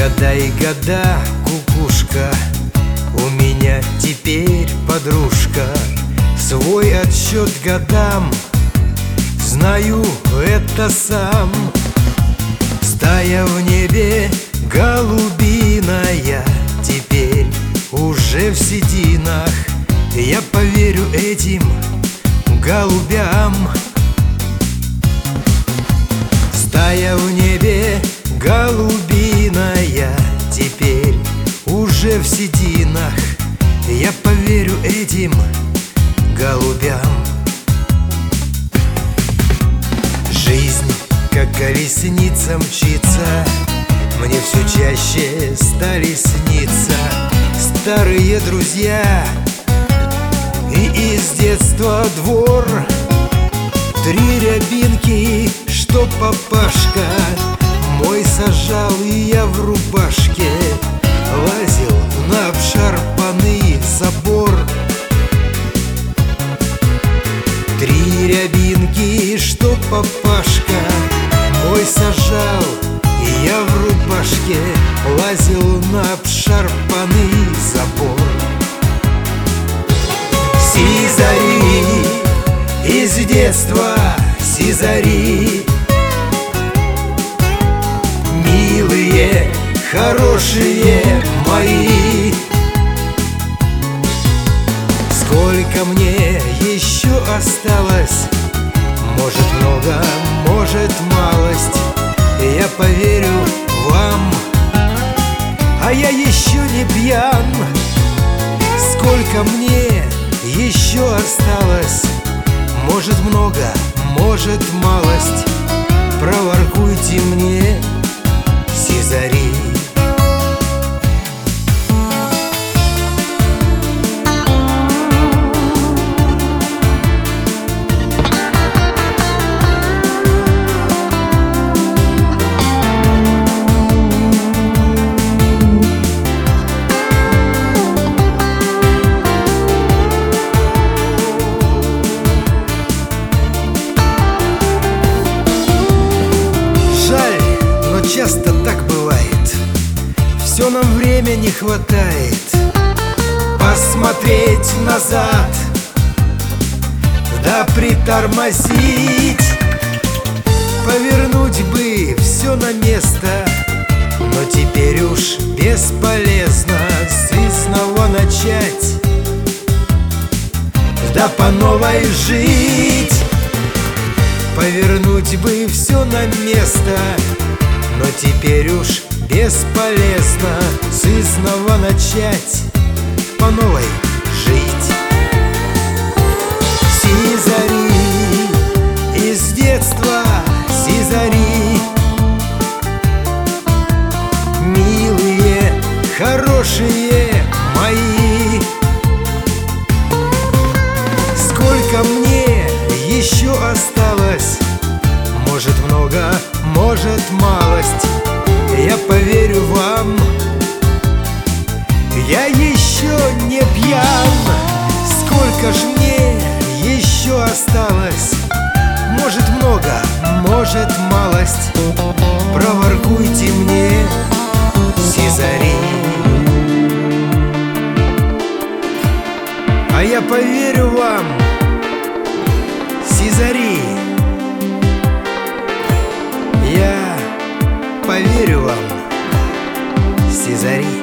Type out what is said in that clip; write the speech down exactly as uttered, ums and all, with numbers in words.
Года и года, кукушка, у меня теперь подружка. Свой отсчет годам знаю это сам. Стая в небе голубиная, теперь уже в сединах. Я поверю этим голубям. Стая в небе голубиная, теперь уже в сединах. Я поверю этим голубям. Жизнь, как колесница, мчится, мне все чаще стали сниться старые друзья и из детства двор. Три рябинки, что папашка мой сажал, и я в рубашке лазил на обшарпанный забор. Три рябинки, что папашка мой сажал, и я в рубашке лазил на обшарпанный забор. Сизари из детства, сизари, милые, хорошие мои. Сколько мне еще осталось? Может много, может малость. Я поверю вам, а я еще не пьян. Сколько мне еще осталось? Может много, может малость. Проворкуйте мне, сизари. Часто так бывает, все нам время не хватает. Посмотреть назад, да притормозить, повернуть бы все на место, но теперь уж бесполезно снова начать, да по новой жить. Повернуть бы все на место, но теперь уж бесполезно снова начать, по новой жить. Сизари из детства, сизари, милые, хорошие мои. Сколько мне еще осталось? Может много, может малость. Я поверю вам, я еще не пьян. Сколько ж мне еще осталось? Может много, может малость. Проворкуйте мне, сизари. А я поверю вам, сизари. Я поверю вам, сизари.